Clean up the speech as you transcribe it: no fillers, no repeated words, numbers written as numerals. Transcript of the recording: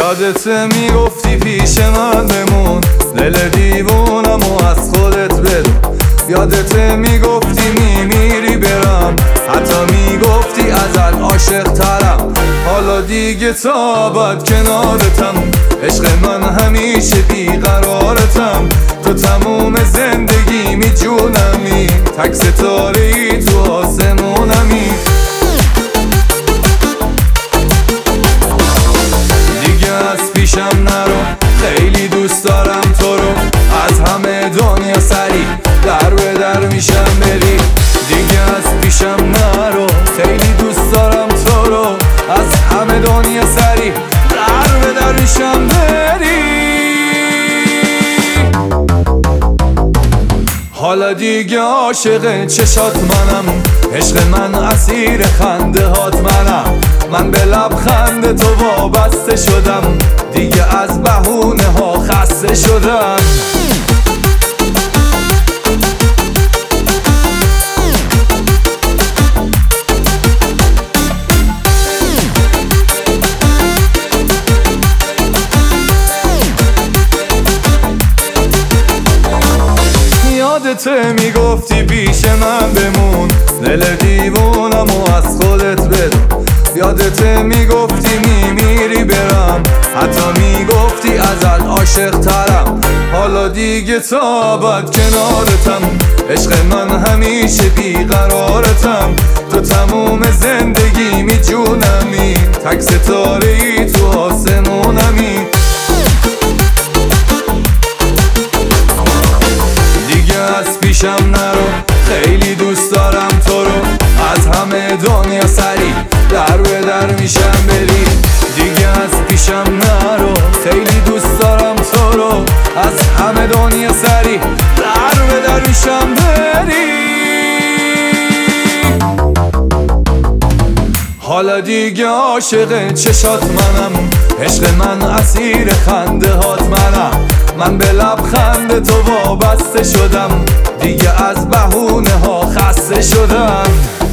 یادت میگفتی پیش من بمون، دل دیوونم و از خودت بدون. یادت میگفتی میمیری برم، حتی میگفتی ازت عاشق ترم. حالا دیگه تا ابد کنارتم، عشق من همیشه بیقرارتم. تو تموم زندگیمی جونمی، تک ستاره‌ای تو آسمونمی. دیگه از پیشم نرو، خیلی دوست دارم تو رو. از همه دنیا سری در به در میشم بری. دیگه از پیشم نرو، خیلی دوست دارم تو رو. از همه دنیا سری در به در میشم بری. حالا دیگه عاشق چشات منم، عشق من اسیر خنده هات منم. من به لبخند تو وابسته شدم، دیگه از بهونه ها خسته شدم. یادت میگفتی پیش من بمون، دل دیوونم و از خودت بدون. یادت میگفتی میمیری برم، حتی میگفتی ازت عاشق ترم. حالا دیگه تا ابد کنارتم، عشق من همیشه بیقرارتم. تو تموم زندگیمی جونمی، تک ستاره‌ای تو آسمونمی. از پیشم نرو، خیلی دوست دارم تو رو. از همه دنیا سری در به در میشم بری. دیگه از پیشم نرو، خیلی دوست دارم تو رو. از همه دنیا سری در به در میشم بری. حالا دیگه عاشق چشات منم، عشق من اسیر خنده هات منم. من به لبخند تو وابسته شدم، دیگه از بهونه ها خسته شدم.